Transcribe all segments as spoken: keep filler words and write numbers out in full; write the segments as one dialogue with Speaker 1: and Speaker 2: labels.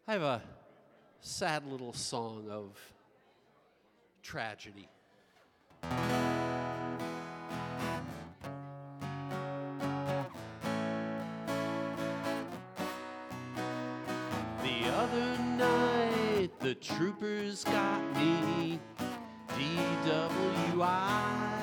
Speaker 1: I have a sad little song of tragedy. The other night, the troopers got me D W I.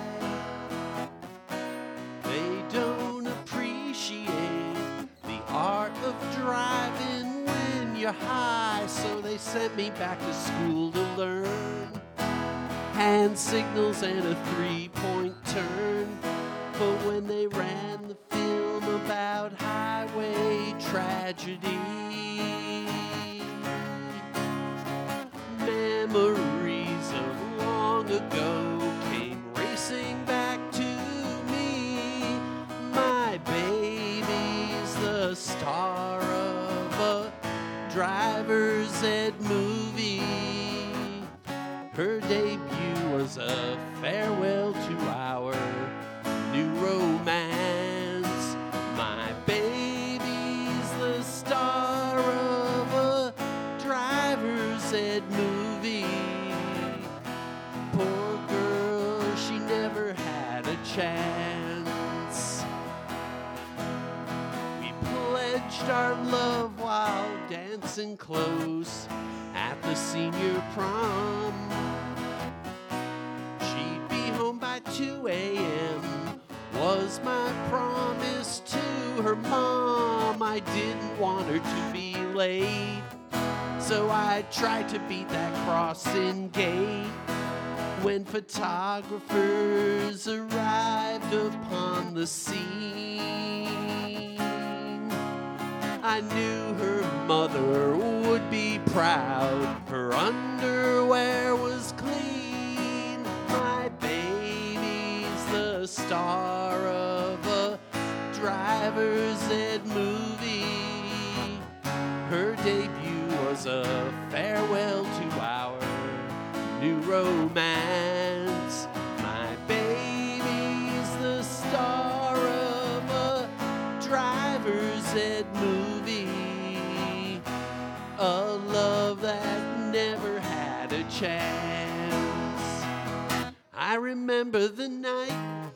Speaker 1: They don't appreciate the art of driving when you're high, so they sent me back to school to learn hand signals and a three-point turn. But when they ran the film about highway tragedy, memories of long ago came racing back to me. My baby's the star of a driver's ed movie. Her debut was a farewell to our new romance. My baby's the star of a driver's ed movie. Poor girl, she never had a chance. We pledged our love while dancing close at the senior prom. She'd be home by two a.m. was my promise to her mom. I didn't want her to be late, so I tried to beat that crossing gate. When photographers arrived upon the scene, I knew her mother would be proud. Her underwear was clean. My baby's the star of a driver's ed movie. Her debut was a farewell to our new romance. My baby's the star of a driver's ed movie. A love that never had a chance. I remember the night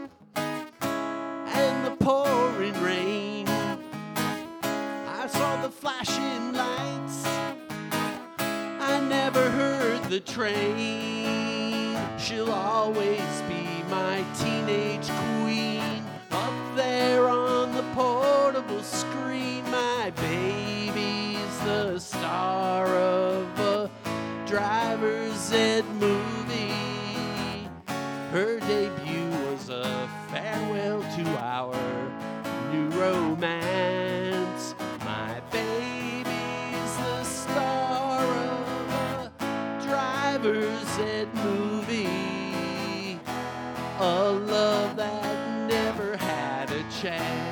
Speaker 1: and the pouring rain. I saw the flashing lights. I never heard the train. She'll always be my teenage queen. Up there on the portable screen, my baby's the star of a driver's ed movie. Her debut was a farewell to our new romance. My baby's the star of a driver's ed movie. A love that never had a chance.